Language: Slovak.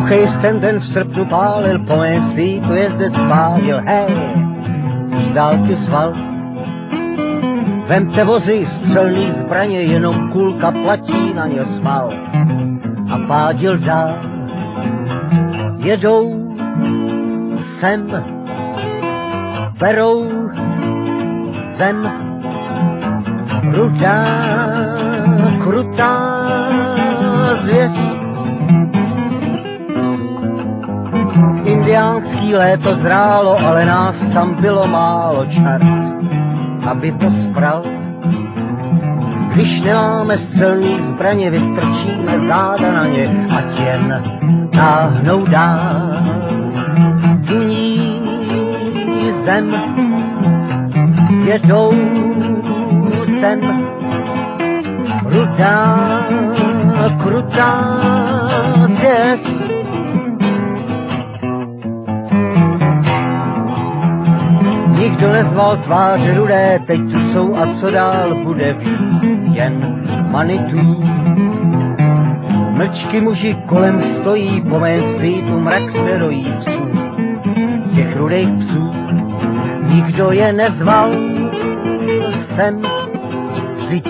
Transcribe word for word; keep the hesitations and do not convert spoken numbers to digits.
Suchej sten ten v srpnu pálil, po mém svítu jezdec spálil, hej, z dálky zval. Vemte vozy, střelný zbraně, jenom kulka platí, na ně smal. A pádil dál, jedou sem, berou zem, rudá, krutá zvěř. Indiánský léto zrálo, ale nás tam bylo málo, čert, aby to spral. Když nemáme střelný zbraně, vystrčíme záda na ně, ať jen táhnou dál. Duní zem, jedou sem, rudá, krutá cest. Nikdo nezval tváře rudé, teď tu jsou a co dál bude vít, jen Manitou. Mlčky muži kolem stojí, po mém svítu mrak se rojí psů, těch rudých psů. Nikdo je nezval sem,